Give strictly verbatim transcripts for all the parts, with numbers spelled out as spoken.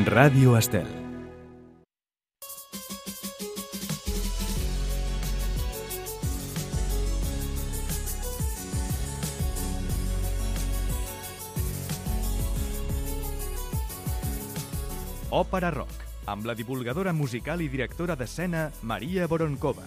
Ràdio Estel. Òpera Rock, amb la divulgadora musical i directora d'escena Maria Voronkova.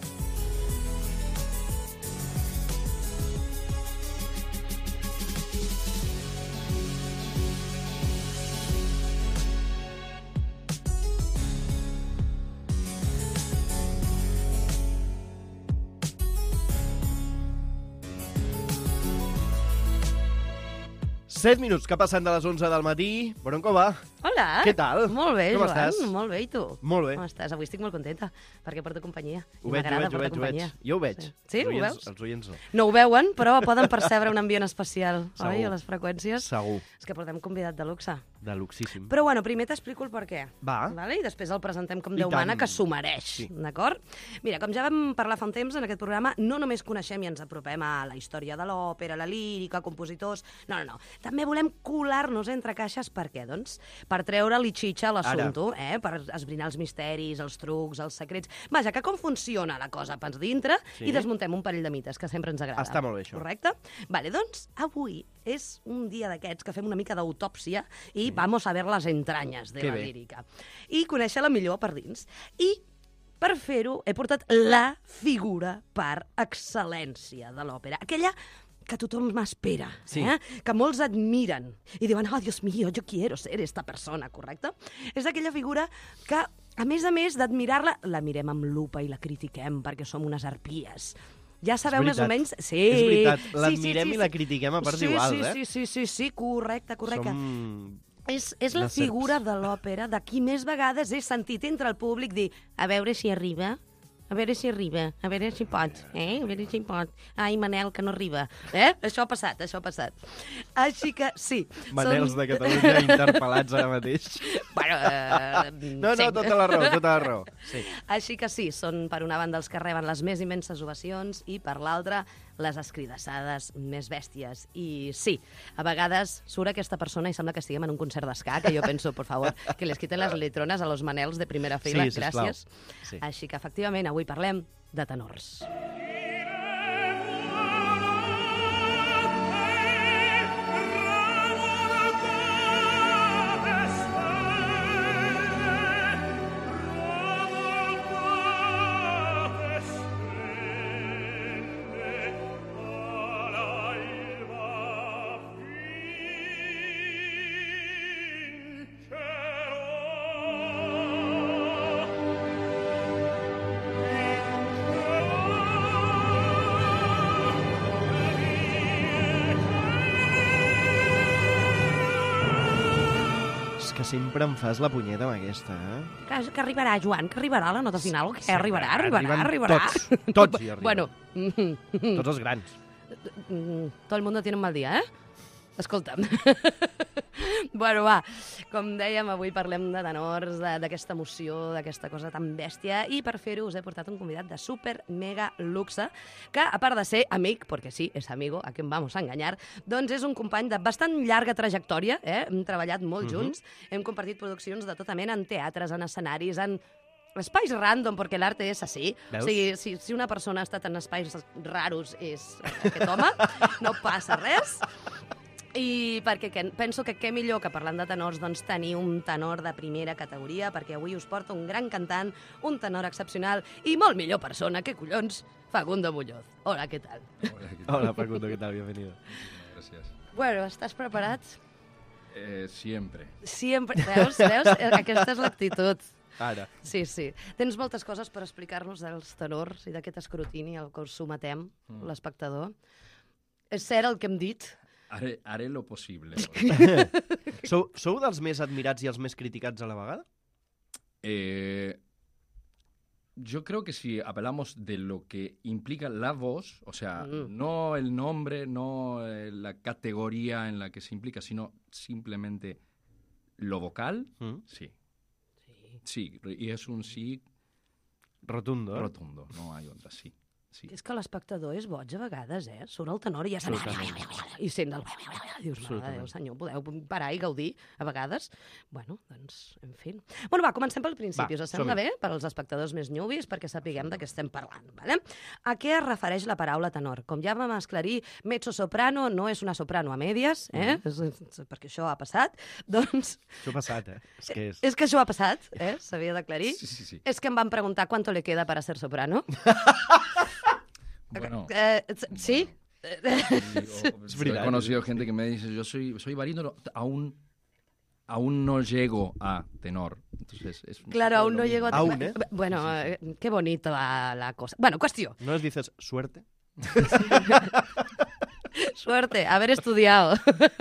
set minuts que passen de les onze del matí. Voronkova. Hola. Què tal? Molt bé, Com Joan. estàs? Molt bé, i tu? Molt bé. Com estàs? Avui estic molt contenta, perquè porto companyia. Ho veig, ho veig, ho veig, ho veig. Jo ho veig. Sí, sí Els ho oients- veus? Els oients no. No ho veuen, però poden percebre un ambient especial, Segur. oi, a les freqüències. Segur. És que portem convidat de luxe. De luxíssim. Però bueno, primer t'explico el per què. Va. Vale? I després el presentem com I Déu mana, tant. que s'ho mereix. Sí. D'acord? Mira, com ja vam parlar fa un temps en aquest programa, no només coneixem i ens apropem a la història de l'òpera, la lírica, compositors... No, no, no. També volem colar-nos entre caixes. Per què? Doncs per treure-li xitxa a l'assumpte, eh? Per esbrinar els misteris, els trucs, els secrets... Vaja, que com funciona la cosa pens dintre Sí. i desmuntem un parell de mites, que sempre ens agrada. Està molt bé, això. Correcte? Vale, doncs avui és un dia d'aquests que fem una mica d'autòpsia i sí. vamos a ver las entrañas de Que la bé. lírica. I conèixer-la millor per dins. I per fer-ho he portat la figura per excel·lència de l'òpera. Aquella que tothom m'espera, Sí. eh? Que molts admiren i diuen, oh, Dios mío, yo quiero ser esta persona, correcte? És aquella figura que, a més a més d'admirar-la, la mirem amb lupa i la critiquem perquè som unes arpies. Ja sabeu més o veritat. menys... Sí. És veritat, Sí, l'admirem sí, sí, i la sí. critiquem a parts sí, iguals, sí, eh? Sí, sí, sí, sí, correcte, correcte. Som... És, és la les serps. figura de l'òpera de qui més vegades he sentit entre el públic dir a veure si arriba, a veure si arriba, a veure si pot, eh? A veure si pot. Ai, Manel, que no arriba. Eh? Això ha passat, això ha passat. Així que, sí. Manels són- de Catalunya interpel·lats ara mateix. Bueno, eh, No, no, sí. tota la raó, tota la raó. Sí. Així que sí, són per una banda els que reben les més immenses ovacions i per l'altra les escridassades més bèsties. I sí, a vegades surt aquesta persona i sembla que estiguem en un concert d'esca, que jo penso, por favor, que les quiten les letrones a los manels de primera fila. Sí, sisplau. Gràcies. Sí. Així que, efectivament, avui parlem de tenors. És que sempre em fas la punyeta amb aquesta, eh? Que, que arribarà, Joan, que arribarà la nota final. Que Sí, arribarà, arribarà, arriben arribarà. tots, tots hi arriben. Bueno, Tots els grans. Mm, todo el mundo tiene un mal dia, eh? Escolta'm. Bueno, va, com dèiem, avui parlem de tenors, de- d'aquesta emoció, d'aquesta cosa tan bèstia, i per fer-ho us he portat un convidat de super mega luxe, que a part de ser amic, perquè sí, és amigo, a quien vamos a engañar, doncs és un company de bastant llarga trajectòria, eh? Hem treballat molt junts, hem compartit produccions de tota mena en teatres, en escenaris, en espais random, perquè l'arte és així. Veus? O sigui, si, si una persona ha estat en espais raros és aquest home, no passa res. I perquè que, penso que què millor que parlant de tenors doncs tenir un tenor de primera categoria, perquè avui us porto un gran cantant, un tenor excepcional i molt millor persona, que collons, Facundo Muñoz. Hola, què tal? Hola, ¿qué tal? Hola, Facundo, ¿qué tal? Bienvenido. Gracias. Bueno, estàs preparat? Eh, siempre. Sempre. Veus? Veus? Aquesta és l'actitud. Ara. Sí, sí. Tens moltes coses per explicar-nos dels tenors i d'aquest escrutini al que us sometem, Mm. l'espectador. És cert el que hem dit? Haré, haré lo posible. Sou, sou dels més admirats i els més criticats a la vegada? Eh, yo creo que si apelamos de lo que implica la voz, o sea, Mm. no el nombre, no eh, la categoría en la que se implica, sino simplemente lo vocal, Mm. sí. Sí. Sí, y es un sí Rotundo, eh? rotundo, no hay otra, sí. sí. És que l'espectador és boig a vegades, eh? Surt el tenor i ja sent... Absolutament. I sent el... dius, mare de Déu, senyor, podeu parar i gaudir a vegades? Bueno, doncs, en fi. Bueno, va, comencem pel principi. Va, Us sembla som-hi. bé? Per als espectadors més newbies, perquè sapiguem de què estem parlant. Vale? A què es refereix la paraula tenor? Com ja vam esclarir, mezzo-soprano no és una soprano a medias, eh? Mm. És, és, perquè això ha passat. Doncs, Això ha passat, eh? És que és... és que això ha passat, eh? S'havia d'aclarir. Sí, sí, sí. És que em van preguntar cuánto le queda para ser soprano. Bueno, Eh, sí? es verdad. He conocido gente que me dice, yo soy, soy barítono, aún, aún no llego a tenor. Entonces, es un Claro, poco aún lo no mismo. llego a... Aún, ¿eh? Bueno, eh, qué bonito la, la cosa. Bueno, cuestión. ¿No les dices suerte? Suerte, haber estudiado.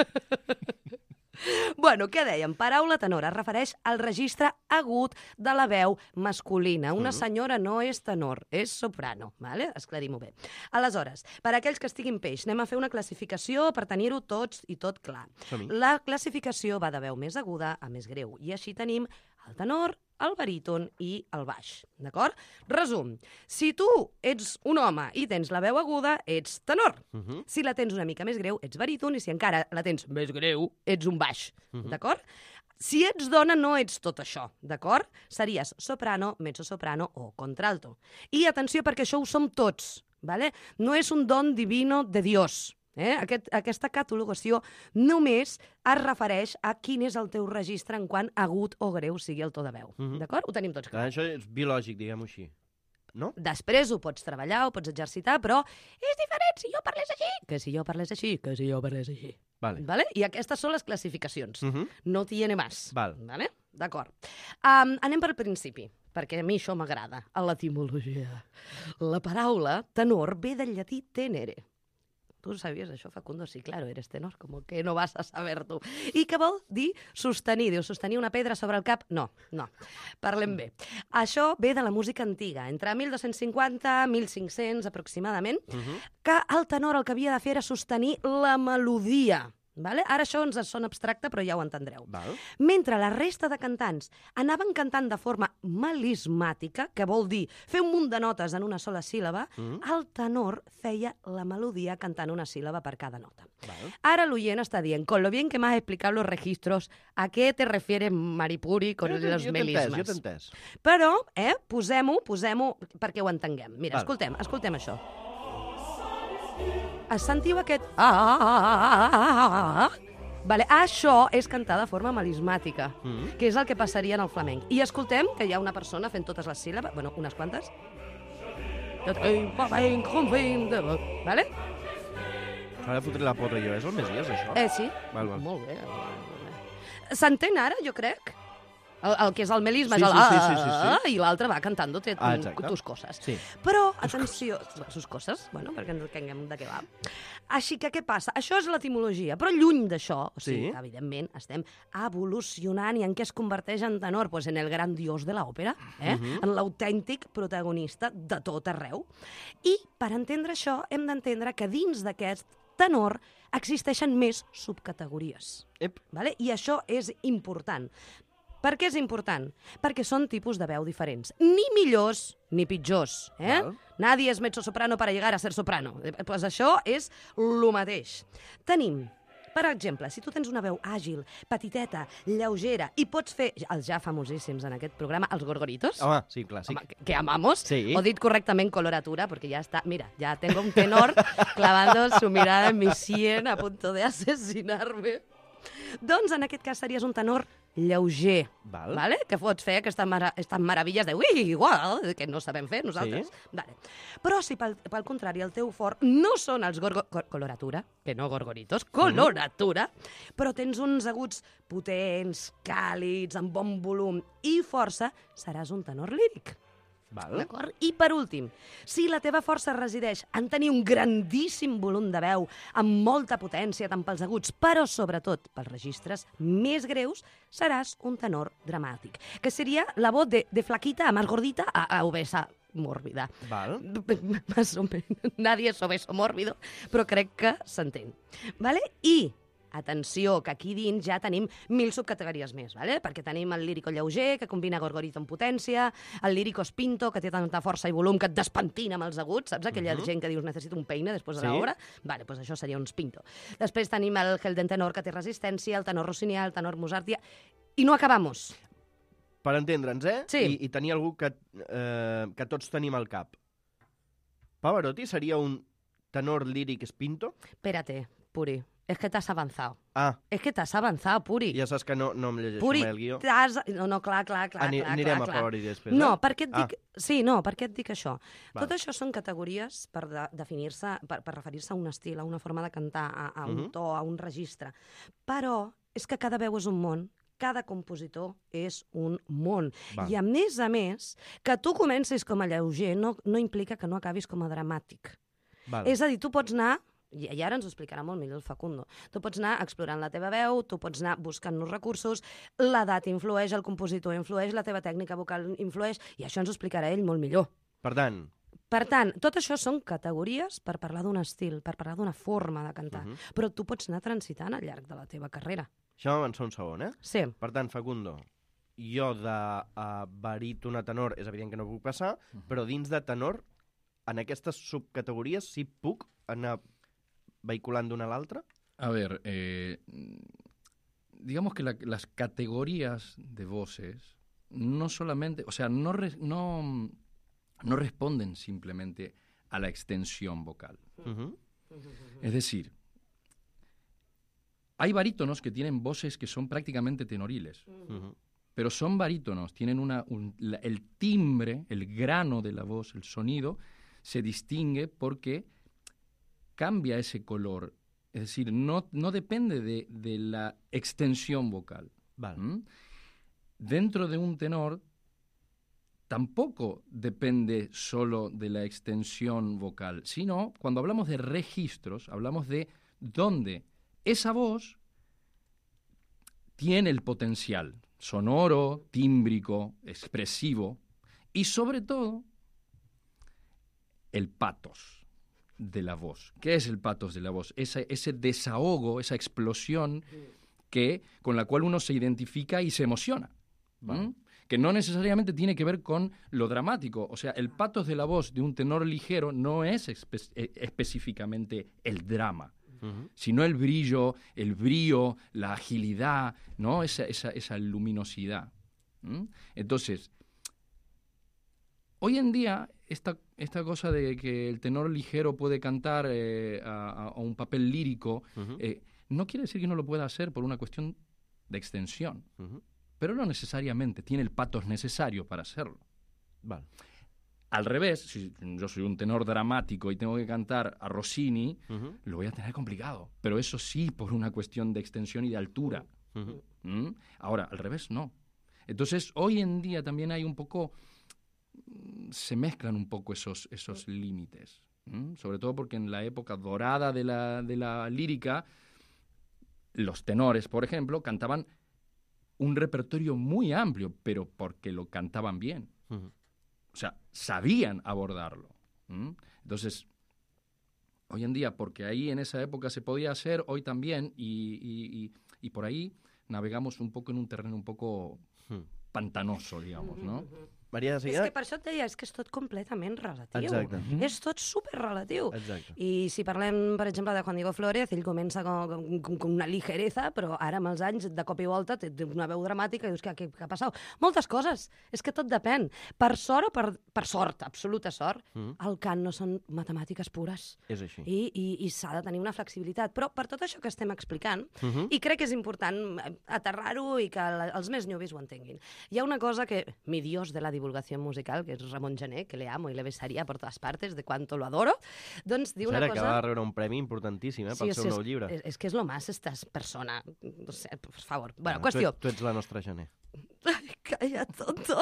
Bueno, què dèiem? Paraula tenor es refereix al registre agut de la veu masculina. Una senyora no és tenor, és soprano. Vale? Esclarim-ho bé. Aleshores, per a aquells que estiguin peix, anem a fer una classificació per tenir-ho tots i tot clar. Som-hi. La classificació va de veu més aguda a més greu. I així tenim el tenor, el baríton i el baix. D'acord? Resum. Si tu ets un home i tens la veu aguda, ets tenor. Uh -huh. Si la tens una mica més greu, ets baríton, i si encara la tens més greu, ets un baix. Uh -huh. D'acord? Si ets dona, no ets tot això, d'acord? Series soprano, mezzosoprano o contralto. I atenció, perquè això ho som tots, ¿vale? No és un don divino de Dios. Eh? Aquest, aquesta catalogació només es refereix a quin és el teu registre en quant agut o greu sigui el to de veu. Mhm. D'acord? Ho tenim tots clar. Clar, això és biològic, diguem-ho així. No? Després ho pots treballar, ho pots exercitar, però és diferent si jo parlés així que si jo parlés així, que si jo parlés així. Vale. Vale? I aquestes són les classificacions. Uh -huh. No tiene más. Val. Vale? D'acord. Um, anem pel principi, perquè a mi això m'agrada, a l'etimologia. La paraula tenor ve del llatí tenere. Tu sabies això, Facundo? Sí, claro, eres tenor, com que no vas a saber tu. I què vol dir sostenir? Diu, sostenir una pedra sobre el cap? No, no. Parlem bé. Això ve de la música antiga, entre mil dos-cents cinquanta i mil cinc-cents aproximadament, Uh -huh. que el tenor el que havia de fer era sostenir la melodia. Vale? Ara això ens sona abstracte, però ja ho entendreu. Val. Mentre la resta de cantants anaven cantant de forma melismàtica, que vol dir fer un munt de notes en una sola síl·laba, Mm. el tenor feia la melodia cantant una síl·laba per cada nota. Val. Ara l'oient està dient, con lo bien que m'has explicat los registros, ¿a què te refieres, Maripuri, con Jo t'he- los jo t'he entès, jo melismes? t'he entès. Però, eh, posem-ho, posem-ho perquè ho entenguem. Mira, Val. escoltem, escoltem això. Es sentiu aquest... Ah, ah, ah, ah, ah, ah. Vale, això és cantar de forma melismàtica, Mm. que és el que passaria en el flamenc. I escoltem que hi ha una persona fent totes les síl·labes, bueno, unes quantes. Vale? S'ha de fotre la pota jo, és el Messias, això? Eh, sí. Val, val. Molt bé. S'entén ara, jo crec? El, el que és el melisme Sí, és el... sí, sí, sí, sí, sí. ah, I l'altre va cantando-te Ah, exacte. tus coses. Sí. Però, atenció... Sus coses, bueno, perquè ens entenguem de què va. Així que què passa? Això és l'etimologia, però lluny d'això, o sigui, Sí. que, evidentment, estem evolucionant i en què es converteix en tenor? Pues en el gran dios de l'òpera, eh? Mhm. En l'autèntic protagonista de tot arreu. I, per entendre això, hem d'entendre que dins d'aquest tenor existeixen més subcategories. Ep. Vale? I això és important. Per què és important? Perquè són tipus de veu diferents. Ni millors ni pitjors. Eh? Val. Nadie és mezzo-soprano para llegar a ser soprano. Eh, Pues això és lo mateix. Tenim, per exemple, si tu tens una veu àgil, petiteta, lleugera, i pots fer, els ja famosíssims en aquest programa, els gorgoritos, Home, sí, clàssic. Home, que, que amamos, Sí. o dit correctament coloratura, porque ya está, mira, ya tengo un tenor clavando su mirada en mi sien a punto de asesinarme. Doncs en aquest cas series un tenor lleuger, Val. vale? Que pots fer aquestes, mara aquestes meravilles de ui, igual, que no sabem fer nosaltres. Sí. Vale. Però si pel, pel contrari el teu fort no són els gorgo... co- coloratura, que no gorgoritos, coloratura, però tens uns aguts potents, càlids, amb bon volum i força, seràs un tenor líric. Val. D'acord? I per últim, si la teva força resideix en tenir un grandíssim volum de veu, amb molta potència tant pels aguts, però sobretot pels registres més greus, seràs un tenor dramàtic, que seria la voz de, de flaquita a más gordita a, a obesa mórbida. Val. Más o menos. Nadie es obeso mórbido, però crec que s'entén. Vale? I atenció, que aquí dins ja tenim mil subcategories més, ¿vale? Perquè tenim el lírico lleuger, que combina gorgorito amb potència, el lírico spinto, que té tanta força i volum que et despentina amb els aguts, saps? Aquella uh -huh. gent que dius necessito un peine després de Sí. l'obra. Vale, doncs això seria un spinto. Després tenim el gel del tenor, que té resistència, el tenor rossinià, el tenor mozartià, i no acabamos. Per entendre'ns, eh? Sí. I, i tenir algú que, eh, que tots tenim al cap. Pavarotti seria un tenor líric spinto? Espérate, Puri, es que t'has avanzado. Ah, Es que t'has avanzado, Puri. ja saps que no, no em llegeixo Puri, mai el guió. t'has... No, no, clar, clar, clar, Ani, clar, anirem clar, a clar. Pavarotti després, No, eh? per què et Ah. dic... Sí, no, per què et dic això? Val. Tot això són categories per de, definir-se, per, per referir-se a un estil, a una forma de cantar, a, a un Mhm. to, a un registre. Però és que cada veu és un món, cada compositor és un món. Val. I a més a més, que tu comencis com a lleuger no, no implica que no acabis com a dramàtic. Val. És a dir, tu pots anar, i i ara ens ho explicarà molt millor el Facundo, tu pots anar explorant la teva veu, tu pots anar buscant nous recursos, l'edat influeix, el compositor influeix, la teva tècnica vocal influeix, i això ens ho explicarà ell molt millor. Per tant, Per tant, tot això són categories per parlar d'un estil, per parlar d'una forma de cantar, Mhm. però tu pots anar transitant al llarg de la teva carrera. això m'avança un segon, eh? Sí, Per tant, Facundo, jo de uh, baríton a tenor és evident que no puc passar, però dins de tenor, en aquestes subcategories sí puc anar vehiculant d'una a l'altra? A ver, eh, digamos que la- las categorías de voces no solamente, o sea, no, re- no, no responden simplemente a la extensión vocal. Uh-huh. Es decir, hay barítonos que tienen voces que son prácticamente tenoriles, Uh-huh. pero son barítonos, tienen una, un- la- el timbre, el grano de la voz, el sonido, se distingue porque cambia ese color. Es decir, no, no depende de, de la extensión vocal. Val. ¿Mm? Dentro de un tenor tampoco depende solo de la extensión vocal, sino cuando hablamos de registros, hablamos de dónde esa voz tiene el potencial sonoro, tímbrico, expresivo y sobre todo el patos de la voz. ¿Qué es el patos de la voz? Ese, ese desahogo, esa explosión que, con la cual uno se identifica y se emociona. Vale. ¿Mm? Que no necesariamente tiene que ver con lo dramático. O sea, el patos de la voz de un tenor ligero no es espe- eh, específicamente el drama, Uh-huh. sino el brillo, el brío, la agilidad, ¿no? Esa, esa, esa luminosidad. ¿Mm? Entonces, hoy en día, esta, esta cosa de que el tenor ligero puede cantar eh, a, a un papel lírico, Uh-huh. eh, no quiere decir que no lo pueda hacer por una cuestión de extensión, Uh-huh. pero no necesariamente tiene el patos necesario para hacerlo. Val. Al revés, si yo soy un tenor dramático y tengo que cantar a Rossini, Uh-huh. lo voy a tener complicado, pero eso sí por una cuestión de extensión y de altura. Uh-huh. ¿Mm? Ahora, al revés, no. Entonces, hoy en día también hay un poco, mm, se mezclan un poco esos, esos límites. ¿Mm? Sobre todo porque en la época dorada de la, de la lírica, los tenores, por ejemplo, cantaban un repertorio muy amplio, pero porque lo cantaban bien. Uh-huh. O sea, sabían abordarlo. ¿Mm? Entonces, hoy en día, porque ahí en esa época se podía hacer, hoy también, y, y, y, y por ahí navegamos un poco en un terreno un poco Uh-huh. pantanoso, digamos, ¿no? Maria de És Seguida... que per això et deia, és que és tot completament relatiu. Exacte. És tot superrelatiu. Exacte. I si parlem, per exemple, de Juan Diego Flórez, ell comença com, com, com una ligereza, però ara amb els anys, de cop i volta, té té una veu dramàtica i dius, què, què, què ha passat? Moltes coses. És que tot depèn. Per sort o per, per sort, absoluta sort, Mm. el cant no són matemàtiques pures. És així. I, i, i s'ha de tenir una flexibilitat. Però per tot això que estem explicant, Uh-huh. i crec que és important aterrar-ho i que la- els més newbies ho entenguin. Hi ha una cosa que, mi dios de la divulgació musical, que és Ramon Gené, que le amo i le besaria por todas partes, de cuánto lo adoro, doncs diu una Sara, cosa... que va rebre un premi importantíssim, eh, pel o seu sigui, nou és, llibre. És, és que és lo más, estàs persona... No sé, per favor. Bueno, Ah, qüestió. Tu, tu ets la nostra Gené. Ai, calla, tonto.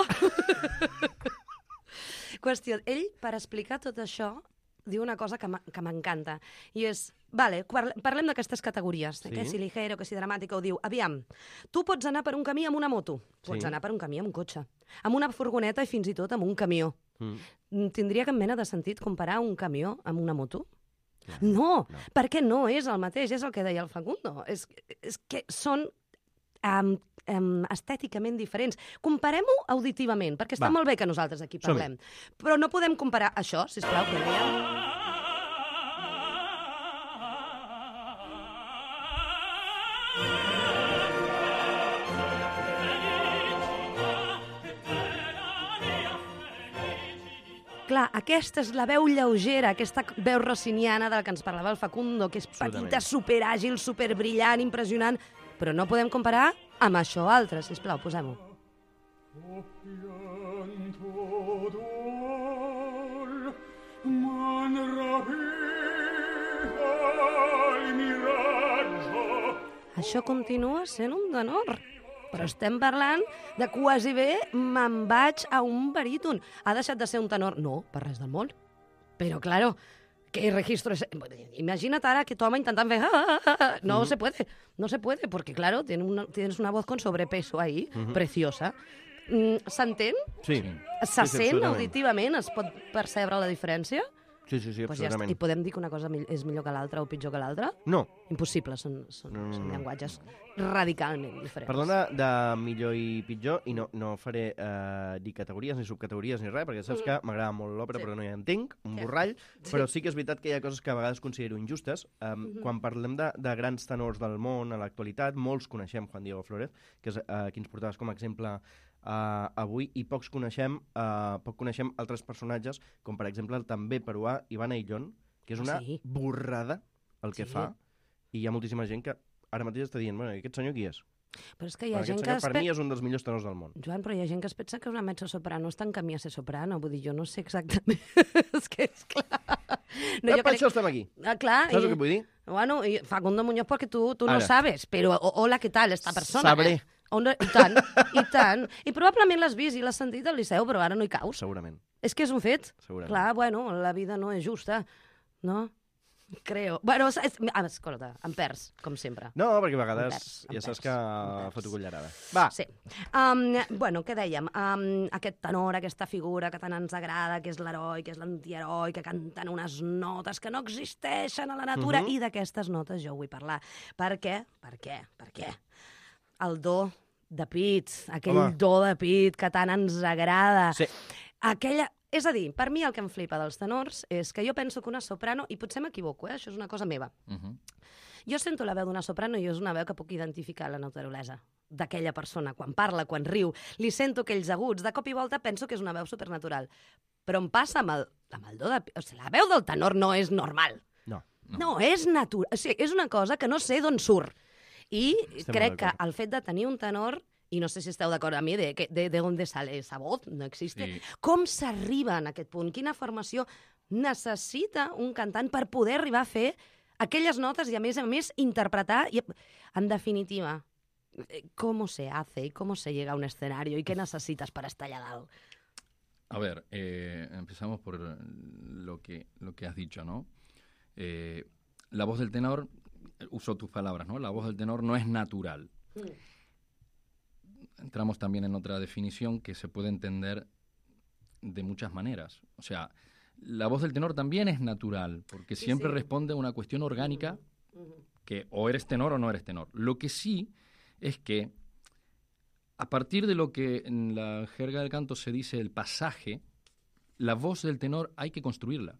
Qüestió. Ell, per explicar tot això, diu una cosa que m'a- que m'encanta, i és, vale, parle- parlem d'aquestes categories, Sí. que si ligero, que si dramàtica, ho diu, aviam, tu pots anar per un camí amb una moto, pots Sí. anar per un camí amb un cotxe, amb una furgoneta i fins i tot amb un camió. Mm. Mm, Tindria cap mena de sentit comparar un camió amb una moto? Clar, no, no, perquè no és el mateix, és el que deia el Facundo. És, és que són um, um, estèticament diferents. Comparem-ho auditivament, perquè està Va. molt bé que nosaltres aquí parlem. Som-hi. Però no podem comparar això, sisplau, que dèiem... Clar, aquesta és la veu lleugera, aquesta veu rossiniana de la que ens parlava el Facundo, que és petita, superàgil, superbrillant, impressionant, però no podem comparar amb això altre. Sisplau, posem-ho. Això continua sent un tenor. Però estem parlant de quasi bé me'n vaig a un baríton. Ha deixat de ser un tenor? No, per res del món. Però, claro, ¿qué registro es? Imagínate ahora que tu home intentant fer... No uh-huh. se puede, no se puede, porque, claro, tiene una, tienes una voz con sobrepeso ahí, uh-huh. preciosa. Mm, S'entén? Sí. Se sí, sent auditivament? Es pot percebre la diferència? Sí, sí, sí, pues absolutament. Ja I podem dir que una cosa és millor que l'altra o pitjor que l'altra? No. Impossible, són, són, no, no, són llenguatges radicalment diferents. Parlant de, de millor i pitjor, i no, no faré eh, ni categories ni subcategories ni res, perquè saps mm. que m'agrada molt l'òpera, sí. però no hi entenc, un sí. borrall, sí. però sí que és veritat que hi ha coses que a vegades considero injustes. Um, mm-hmm. Quan parlem de, de grans tenors del món a l'actualitat, molts coneixem Juan Diego Flórez, que és uh, qui ens portaves com a exemple Uh, avui, i pocs coneixem uh, poc coneixem altres personatges, com per exemple el també peruà Ivan Ayllón, que és una sí. borrada el que sí. fa, i hi ha moltíssima gent que ara mateix està dient, bueno, aquest senyor qui és? Però és que hi ha Perquè gent que es per pe... mi és un dels millors tenors del món. Joan, però hi ha gent que es pensa que una mezzo-soprano està en camí a ser soprano, vull dir, jo no sé exactament, és que és clar. No, jo per crec... això estem aquí. Ah, clar. Saps i... el que vull dir? Bueno, y Facundo Muñoz, porque tú, tú no sabes, però hola, què tal esta persona? Sabré. Eh? I tant, i tant. I probablement l'has vist i l'has sentit al Liceu, però ara no hi caus. Segurament. És que és un fet. Segurament. Clar, bueno, la vida no és justa, no? Creo. Bueno, és... ah, escolta, em perds, com sempre. No, perquè a vegades perds, ja saps que foto cullerada. Va. Sí. Um, bueno, què dèiem? Um, aquest tenor, aquesta figura que tant ens agrada, que és l'heroi, que és l'antiheroi, que canten unes notes que no existeixen a la natura, uh-huh. i d'aquestes notes jo vull parlar. Per què? Per què? Per què? El do de pit, aquell Home. do de pit que tant ens agrada. Sí. Aquella... És a dir, per mi el que em flipa dels tenors és que jo penso que una soprano, i potser m'equivoco, eh? Això és una cosa meva, uh-huh. jo sento la veu d'una soprano i és una veu que puc identificar la naturalesa d'aquella persona, quan parla, quan riu, li sento aquells aguts, de cop i volta penso que és una veu supernatural. Però em passa amb el, amb el do de... O sigui, la veu del tenor no és normal. No. No, no és natural. O sigui, és una cosa que no sé d'on surt. I Estem crec que el fet de tenir un tenor, i no sé si esteu d'acord amb mi, de, de, de on sale esa voz, no existe, sí. com s'arriba en aquest punt? Quina formació necessita un cantant per poder arribar a fer aquelles notes i, a més a més, interpretar? I, en definitiva, ¿cómo se hace y cómo se llega a un escenario? ¿Y qué necesitas para estar allá dalt? A ver, eh, empezamos por lo que, lo que has dicho, ¿no? Eh, la voz del tenor... Uso tus palabras, ¿no? La voz del tenor no es natural. Sí. Entramos también en otra definición que se puede entender de muchas maneras. O sea, la voz del tenor también es natural, porque sí, siempre sí. responde a una cuestión orgánica uh-huh. que o eres tenor o no eres tenor. Lo que sí es que a partir de lo que en la jerga del canto se dice el pasaje, la voz del tenor hay que construirla.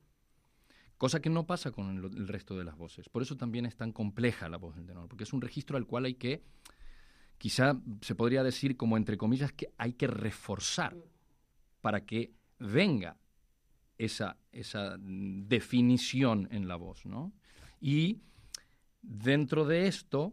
Cosa que no pasa con el, el resto de las voces. Por eso también es tan compleja la voz del tenor, porque es un registro al cual hay que, quizá se podría decir como entre comillas, que hay que reforzar para que venga esa, esa definición en la voz, ¿no? Y dentro de esto,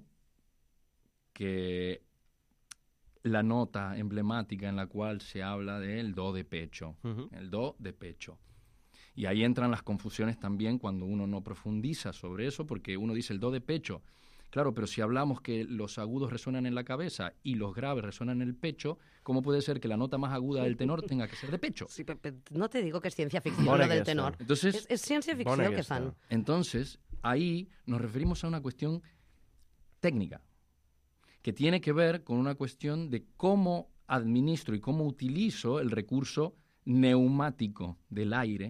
que la nota emblemática en la cual se habla del do de pecho, uh-huh. el do de pecho. Y ahí entran las confusiones también cuando uno no profundiza sobre eso, porque uno dice el do de pecho. Claro, pero si hablamos que los agudos resuenan en la cabeza y los graves resuenan en el pecho, ¿cómo puede ser que la nota más aguda del tenor tenga que ser de pecho? Sí, pero, pero no te digo que es ciencia ficción lo del tenor. Entonces, es, es ciencia ficción que fan. Entonces, ahí nos referimos a una cuestión técnica, que tiene que ver con una cuestión de cómo administro y cómo utilizo el recurso neumático del aire,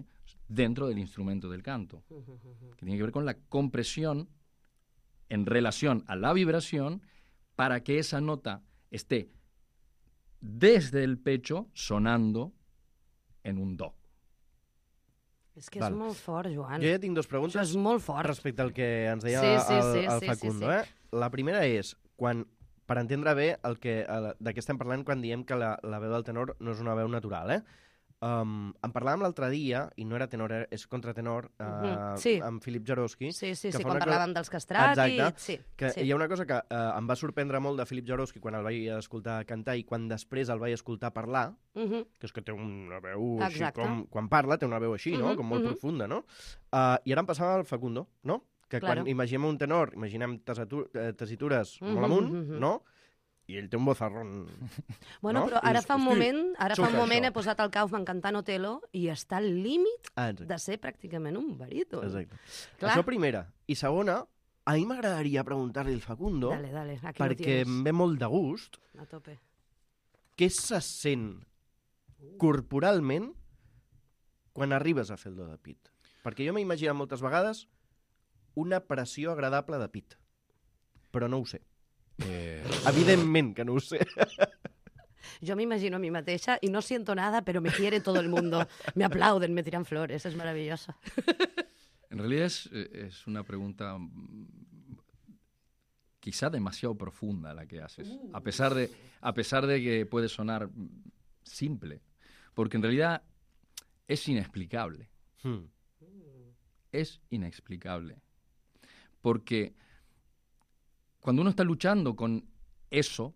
dentro del instrumento del canto, que tiene que ver con la compresión en relación a la vibración para que esa nota esté desde el pecho sonando en un do. És que és Val. molt fort, Joan. Jo ja tinc dues Això preguntes és molt fort. respecte al que ens deia Sí, sí, el, sí, el sí, Facundo. sí, sí. Eh? La primera és, quan, per entendre bé el que, el, de què estem parlant quan diem que la, la veu del tenor no és una veu natural, eh? Um, en parlàvem l'altre dia, i no era tenor, era- és contratenor, uh, Mhm, sí. amb Filip Jarowski, Sí, sí, que sí, fa quan una parlàvem dels castrats i... Exacte. Sí, que sí. hi ha una cosa que uh, em va sorprendre molt de Filip Jarowski quan el vaig escoltar cantar i quan després el vaig escoltar parlar, Mhm. que és que té una veu així Exacte. com... Quan parla té una veu així, no? Mhm, Com molt mhm. profunda, no? Uh, I ara em passava al Facundo, no? Que Claro. quan imaginem un tenor, imaginem tesitu- eh, tesitures Mhm, molt amunt, mhm. no? I ell té un bozarrón. Bueno, no? però ara I dius, fa un "Hosti, moment, ara fa un xoca moment això." he posat el Kaufman cantant Otelo i està al límit Ah, exacte. de ser pràcticament un baríton. exacte. Clar. Això primera. I segona, a mi m'agradaria preguntar-li al Facundo, Dale, dale, aquí lo perquè tienes. em ve molt de gust, A tope. què se sent corporalment quan arribes a fer el do de pit? Perquè jo m'he imaginat moltes vegades una pressió agradable de pit, però no ho sé. Eh, Evidentment que no ho sé. Yo me imagino a mí mateixa y no siento nada, pero me quiere todo el mundo. Me aplauden, me tiran flores, es maravillosa. en realidad es, eh, es una pregunta mm, quizá demasiado profunda la que haces, a pesar de, a pesar de que puede sonar mm, simple, porque en realidad es inexplicable. Hmm. Es inexplicable. Porque cuando uno está luchando con eso,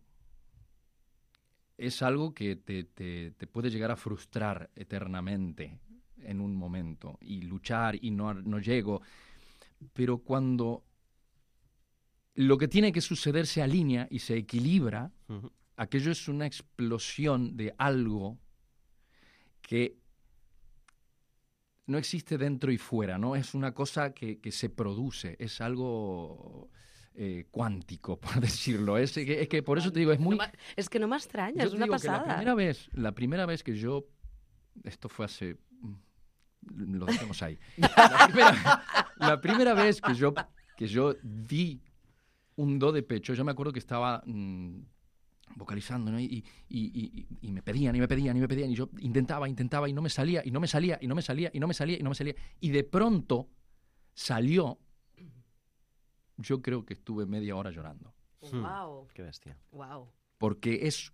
es algo que te, te, te puede llegar a frustrar eternamente en un momento y luchar y no, no llego. Pero cuando lo que tiene que suceder se alinea y se equilibra, Mhm. aquello es una explosión de algo que no existe dentro y fuera, ¿no? Es una cosa que, que se produce, es algo eh, cuántico, por decirlo. Es que, es que por eso te digo, es muy... No ma- es que no m'estranya, Yo és te una digo que la passada. primera vez, la primera vez que yo, esto fue hace, mm, lo dejemos ahí. La primera, la primera vez que yo, que yo di un do de pecho, yo me acuerdo que estaba mm, vocalizando, ¿no? y, y, y, y me pedían, y me pedían, y me pedían, y yo intentaba, intentaba, y no me salía, y no me salía, y no me salía, y no me salía, y no me salía, y de pronto salió. Yo creo que estuve media hora llorando. Uau, Que bèstia. uau. Porque es...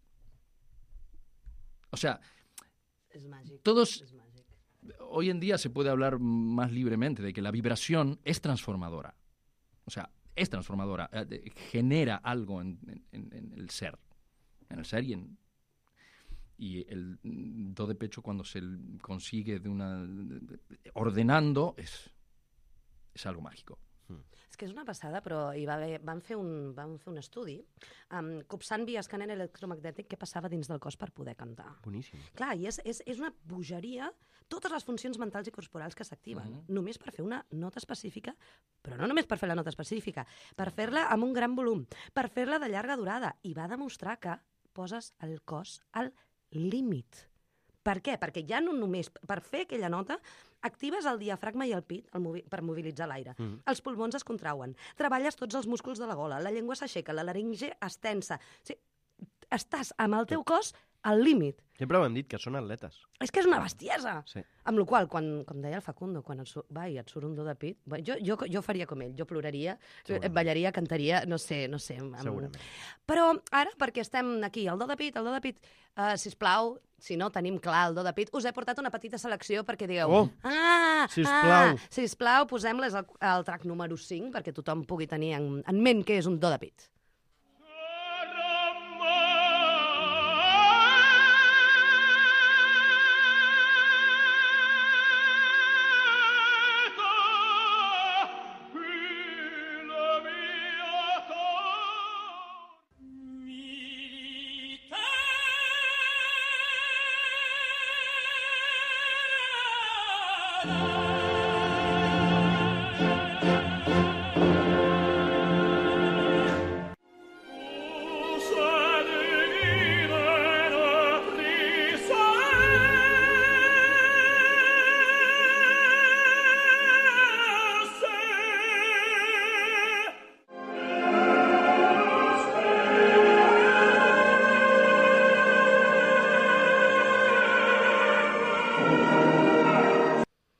O sea, És màgic. todos... És màgic. Hoy en día se puede hablar más libremente de que la vibración es transformadora. O sea, es transformadora. eh, de- genera algo en, en- en el ser. En el ser y en... Y el mm, do de pecho cuando se l- consigue de una... ordenando es... es algo mágico. És que és una passada, però hi va haver, van, fer un, van fer un estudi um, copsant via escàner electromagnètic què passava dins del cos per poder cantar. Boníssim. Clar, i és, és, és una bogeria totes les funcions mentals i corporals que s'activen, Mhm. només per fer una nota específica, però no només per fer la nota específica, per fer-la amb un gran volum, per fer-la de llarga durada, i va demostrar que poses el cos al límit. Per què? Perquè ja no només per fer aquella nota actives el diafragma i el pit el movi per mobilitzar l'aire. Mhm. Els pulmons es contrauen. Treballes tots els músculs de la gola. La llengua s'aixeca, la laringe es tensa. O sigui, estàs amb el teu cos al límit. Sempre ho hem dit, que són atletes. És que és una bestiesa. Sí. Amb la qual, quan, com deia el Facundo, quan et, su- va i et surt un do de pit, bé, jo, jo, jo faria com ell, jo ploraria, Segurament. ballaria, cantaria, no sé, no sé. Amb... Segurament. Però ara, perquè estem aquí, el do de pit, el do de pit, uh, sisplau, si no tenim clar el do de pit, us he portat una petita selecció perquè digueu... Oh, ah, sisplau. Ah, sisplau, posem-les al, al track número cinc perquè tothom pugui tenir en, en ment què és un do de pit.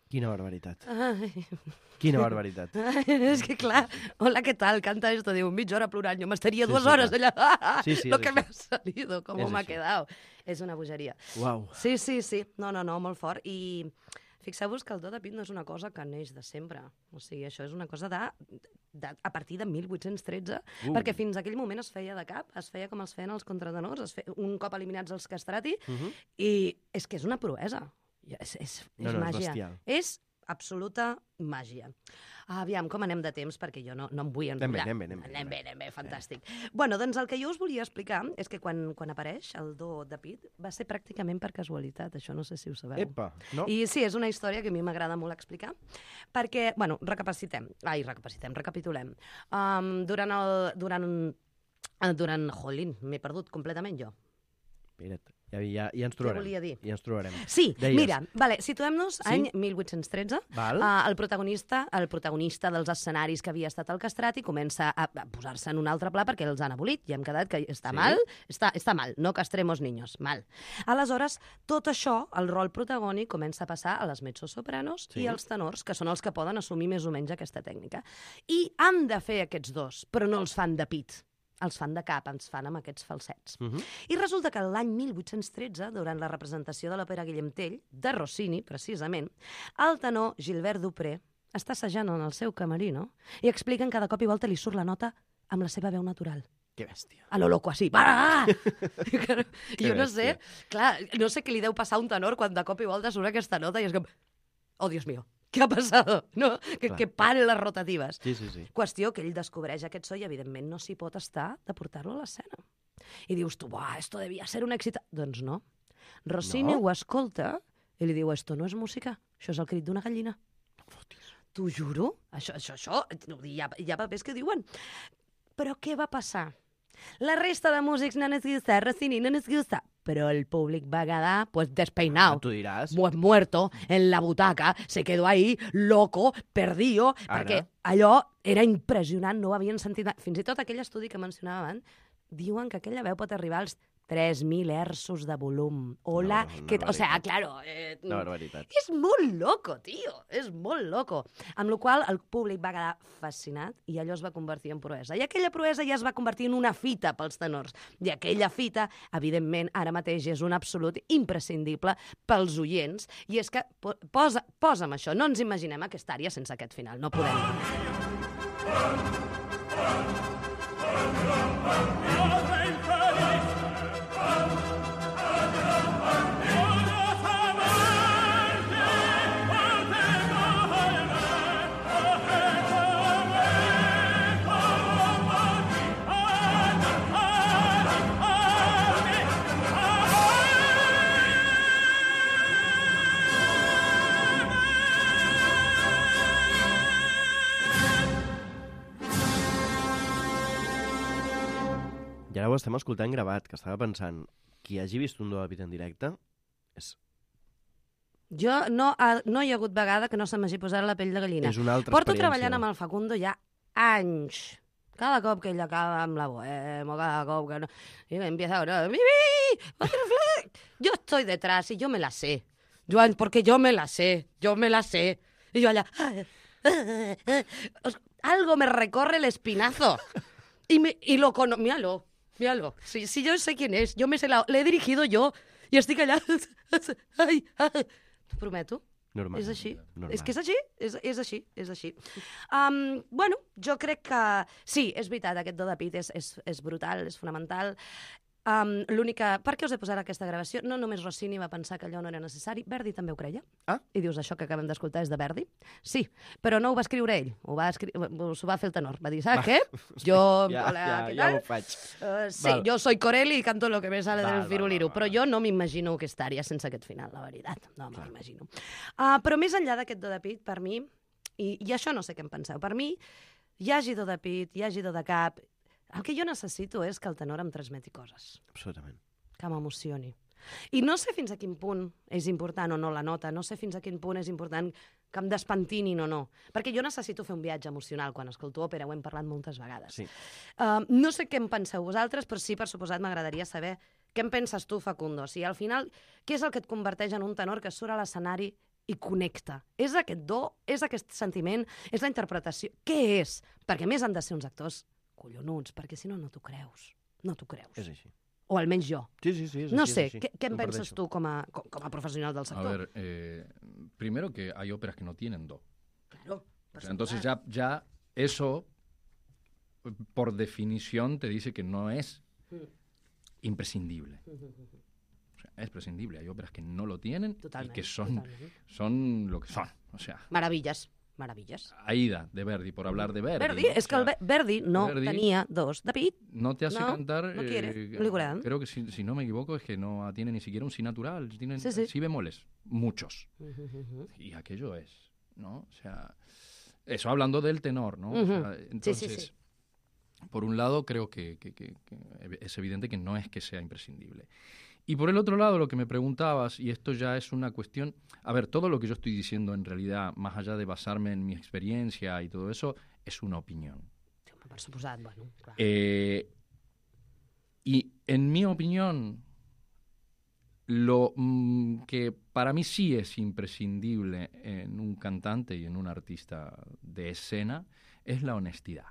Quina barbaritat. Ai, Quina barbaritat. ai, és que clar, hola, què tal? Canta esto, diu, mitja hora plorant, jo m'estaria Sí, dues sí, hores clar. allà. Sí, sí, Lo és que així. me ha salido, com És m'ha així. quedado. És una bogeria. Uau. Sí, sí, sí. No, no, no, molt fort. I fixeu-vos que el do de pit no és una cosa que neix de sempre. O sigui, això és una cosa de, de a partir de mil vuit-cents tretze, Uh. perquè fins aquell moment es feia de cap, es feia com es feien els contratenors, es feia un cop eliminats els castrati, Uh -huh. i és que és una proesa. És, és, és No, no, és màgia. bestial. És absoluta màgia. Aviam, com anem de temps, perquè jo no, no em vull Anem bé, enrotllar. anem bé, anem bé, Anem anem bé, anem bé, fantàstic. Bueno, doncs el que jo us volia explicar és que quan, quan apareix el do de pit va ser pràcticament per casualitat, això no sé si ho sabeu. Epa, no? I sí, és una història que a mi m'agrada molt explicar, perquè, bueno, recapacitem, ai, recapacitem, recapitulem. Um, durant el... Durant, eh, durant, jolín, m'he perdut completament jo. Mira't, ja, ja, ja ens trobarem. volia dir? Ja ens trobarem. Sí, Deies. mira, vale, situem-nos Sí? any mil vuit-cents tretze. Val. Uh, el protagonista el protagonista dels escenaris que havia estat al castrati comença a, a posar-se en un altre pla perquè els han abolit. Ja hem quedat que està Sí? mal, està, està mal, no castremos niños, mal. Aleshores, tot això, el rol protagònic, comença a passar a les mezzosopranos Sí. i als tenors, que són els que poden assumir més o menys aquesta tècnica. I han de fer aquests dos, però no els fan de pit. Els fan de cap, ens fan amb aquests falsets. Uh -huh. I resulta que l'any mil vuit-cents tretze, durant la representació de l'òpera Guillem Tell, de Rossini, precisament, el tenor Gilbert Dupré està assajant en el seu camerino i expliquen cada cop i volta li surt la nota amb la seva veu natural. Que bèstia. A lo loco, així. Ah! jo no bèstia. sé, clar, no sé què li deu passar a un tenor quan de cop i volta surt aquesta nota i és com... Oh, Dios mío, què ha passat? No? Que, Clar. que paren les rotatives. Sí, sí, sí. Qüestió que ell descobreix aquest so i, evidentment, no s'hi pot estar de portar-lo a l'escena. I dius tu, buah, esto devia ser un èxit. Doncs no. Rossini No? ho escolta i li diu, esto no és música, això és el crit d'una gallina. T'ho juro. Això, això, això, hi ha, hi ha papers que diuen. Però què va passar? La resta de músics no ens gusta, Rossini no ens gusta, però el públic va quedar, pues, despeinado. Ah, tu diràs. Pues muerto en la butaca, se quedó ahí, loco, perdido, Ara. perquè allò era impressionant, no ho havien sentit mai. Fins i tot aquell estudi que mencionava abans, diuen que aquella veu pot arribar als tres mil hertzos de volum. Hola, No, una que, o sea, barbaritat. claro, eh, Una barbaritat. és molt loco, tio, és molt loco. Amb la qual el públic va quedar fascinat i allò es va convertir en proesa. I aquella proesa ja es va convertir en una fita pels tenors. I aquella fita, evidentment, ara mateix és un absolut imprescindible pels oients. I és que, po posa, posa'm això, no ens imaginem aquesta àrea sense aquest final, no podem. I ara ho estem escoltant gravat, que estava pensant, qui hagi vist un do de pit en directe és, Jo no, ha, no hi ha hagut vegada que no se m'hagi posat la pell de gallina. és una altra Porto experiència. treballant amb el Facundo ja anys. Cada cop que ell acaba amb la bohemo, cada cop que no... Y empieza ahora... ¡Mimi! ¡Butterfly! Yo estoy detrás y yo me la sé. Joan, porque yo me la sé. Yo me la sé. Y yo allá... Algo me recorre el espinazo. Y, me, y lo conozco... Míralo, míralo. Si, si yo sé quién es, yo me sé la... Le he dirigido yo. I estic allà... Ai, ai. T'ho prometo. Normal. És així. Normal. És que és així. És, és així. És així. Um, bueno, jo crec que... Sí, és veritat, aquest do de pit és, és, és brutal, és fonamental. Um, l'única... Per què us he posat aquesta gravació? No només Rossini va pensar que allò no era necessari, Verdi també ho creia. Ah. I dius, això que acabem d'escoltar és de Verdi? Sí, però no ho va escriure ell, ho va, escri... s'ho va fer el tenor. Va dir, saps què? Jo... Ja, hola, ja, què ja tal? ho faig. Uh, sí, Val. jo soy Corelli i canto lo que me sale Val, del val, firuliro, val, val, però val. jo no m'imagino aquesta àrea sense aquest final, la veritat. No me l'imagino. Uh, però més enllà d'aquest do de pit, per mi, i, i això no sé què en penseu, per mi, hi hagi do de pit, hi hagi do de cap, el que jo necessito és que el tenor em transmeti coses, Absolutament. que m'emocioni. I no sé fins a quin punt és important o no la nota, no sé fins a quin punt és important que em despentinin o no, perquè jo necessito fer un viatge emocional quan escolto òpera, ho hem parlat moltes vegades. Sí. Uh, no sé què en penseu vosaltres, però sí, per suposat, m'agradaria saber què en penses tu, Facundo. O sigui, al final, què és el que et converteix en un tenor que surt a l'escenari i connecta. És aquest do, és aquest sentiment, és la interpretació. Què és? Perquè a més han de ser uns actors collonuts, perquè si no, no t'ho creus. No t'ho creus. És així. O almenys jo. Sí, sí, sí. És no així, sé, és així. què, què en penses Comparteixo. tu com a, com, com a professional del A sector? ver, eh, primero que hay óperas que no tienen do. Claro, O sea, entonces ya, ya eso, por definición, te dice que no es imprescindible. O sea, es prescindible. Hay óperas que no lo tienen Totalment, y que son, totalment. son lo que son. O sea, Meravilles, meravilles. Aida de Verdi, por hablar de Verdi. Verdi, ¿no? és que el O sea, Ve- Verdi no Verdi tenia dos. David, no te hace no, cantar. no quiere, eh, no le agradan. creo que si, si no me equivoco es que no tiene ni siquiera un si natural, tiene Sí, sí. si bemoles, muchos. Y aquello es, ¿no? O sea, eso hablando del tenor, ¿no? O sea, Ujú. Sí, sí, entonces, sí. por un lado creo que, que- que- que es evidente que no es que sea imprescindible. Y por el otro lado, lo que me preguntabas, y esto ya es una cuestión, a ver, todo lo que yo estoy diciendo en realidad, más allá de basarme en mi experiencia y todo eso, es una opinión. Sí, home, per suposat, bueno, clar. Eh, y en mi opinión, lo mm, que para mí sí es imprescindible en un cantante y en un artista de escena es la honestidad.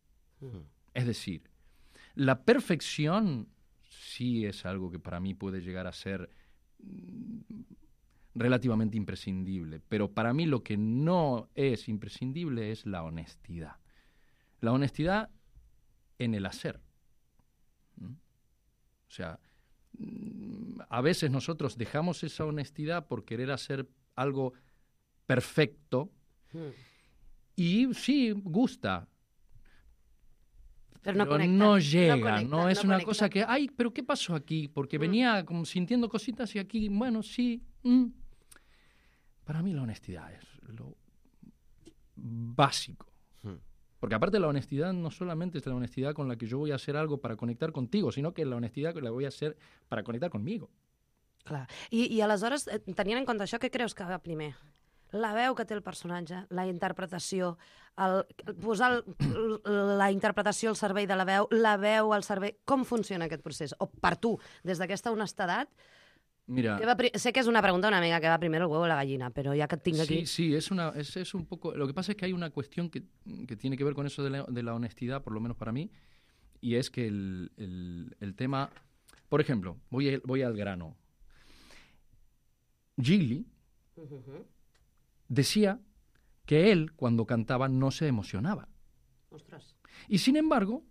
Es decir, la perfección sí es algo que para mí puede llegar a ser mm, relativamente imprescindible, pero para mí lo que no es imprescindible es la honestidad. La honestidad en el hacer. ¿Mm? O sea, mm, a veces nosotros dejamos esa honestidad por querer hacer algo perfecto Mm. y sí, gusta, Pero no pero conecta. no llega, no, conecta, es no una conecta. cosa que, ay, pero ¿qué pasó aquí? Porque Mm. venía como sintiendo cositas y aquí, bueno, sí. mm. Para mí la honestidad es lo básico. Mm. Porque aparte la honestidad no solamente es la honestidad con la que yo voy a hacer algo para conectar contigo, sino que la honestidad que la voy a hacer para conectar conmigo. Clar. I, I aleshores, eh, tenint en compte això, què creus que va primer? La veu que té el personatge, la interpretació, el, el posar el, la interpretació al servei de la veu, la veu al servei... Com funciona aquest procés? O per tu, des d'aquesta honestedat, Mira, que va pri... sé que és una pregunta una mica que va primer el huevo o la gallina, però ja que et tinc aquí... sí, sí, es, una, es, es un poco... Lo que pasa es que hay una cuestión que, que tiene que ver con eso de la, de la honestidad, por lo menos para mí, y es que el, el, el tema... Por ejemplo, voy, a- voy al grano. Gigli decía que él, cuando cantaba, no se emocionaba. Ostres. Y sin embargo,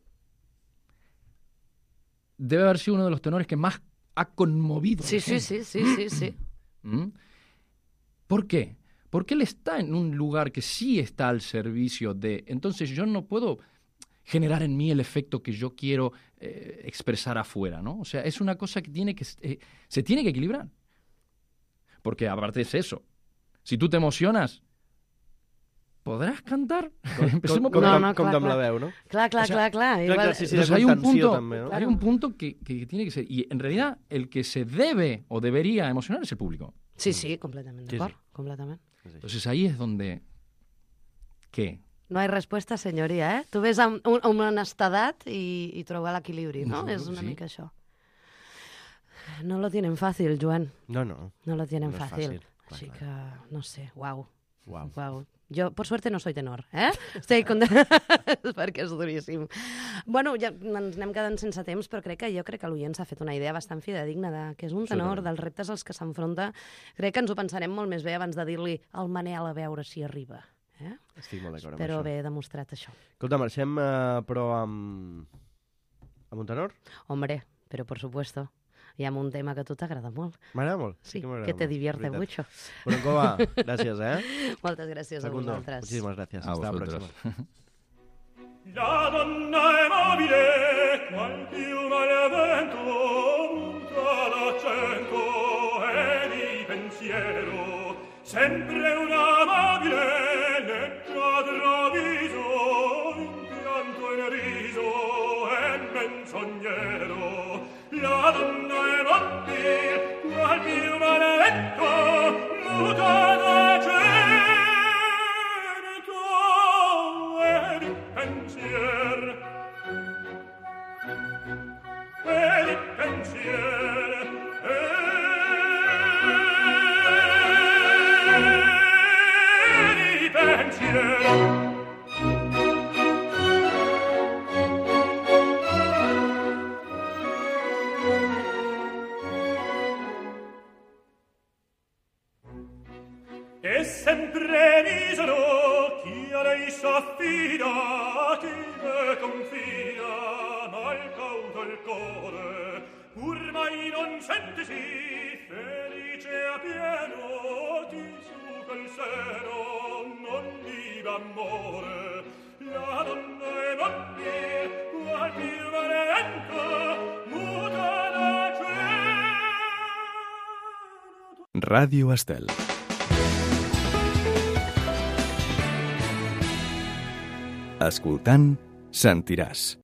debe haber sido uno de los tenores que más ha conmovido. a Sí, la sí, gente. sí, sí, sí, sí. ¿Mm? ¿Por qué? Porque él está en un lugar que sí está al servicio de... Entonces yo no puedo generar en mí el efecto que yo quiero eh, expresar afuera, ¿no? O sea, es una cosa que tiene que... eh, se tiene que equilibrar. Porque aparte es eso. Si tú te emocionas, ¿podrás cantar? Empecemos Com, por No, com, no, com clar, amb la clar. veu, no? Clar, clar, O sea, clar, clar. clar, Igual... clar, sí, sí. Entonces de hay un contenció punto, també, no? hay un punto que, que tiene que ser... Y en realidad el que se debe o debería emocionar es el público. Sí, sí, completament, Sí, d'acord? sí. Completament. Entonces ahí es donde... ¿Qué? No hay resposta, senyoria, eh? Tu ves amb, un, amb honestedat i, i trobar l'equilibri, no? Sí, És una sí. mica això. No lo tienen fácil, Joan. No, no. No lo tienen No és fácil. fàcil, clar, Així clar. que, no sé, uau. Uau. Uau. Yo, por suerte, no soy tenor, eh? Estic content perquè és duríssim. Bueno, ja ens anem quedant sense temps, però crec que jo crec que l'oient s'ha fet una idea bastant fidedigna de que és un tenor, Absolutament. dels reptes als que s'enfronta. Crec que ens ho pensarem molt més bé abans de dir-li el Manel a veure si arriba. Eh? Estic molt d'acord amb Però això. bé demostrat això. Escolta, marxem, eh, però amb... amb un tenor? Hombre, pero por supuesto. Hi ha un tema que a tu t'agrada molt. M'agrada molt. Sí, que m'agrada que te molt, divierte veritat. mucho. Broncova, gràcies, eh? Moltes gràcies a Facundo, vosaltres. muchísimas gracias. A Hasta la vosotros. próxima. La donna è mobile, qual piuma al vento, muta d'accento e di pensiero, sempre una mobile, leggiadro viso, in pianto e riso e menzognero. La donna è mobile, qual piuma al vento, muta d'accento e di pensier e di pensier e s'affida a chi ne confida, ma il cauto il core ormai non sentisi felice a pieno, ti suca il seno, non viva amore. La donna è nonni, qual più valente, muta la cielo. Ràdio Estel. Escoltant, sentiràs.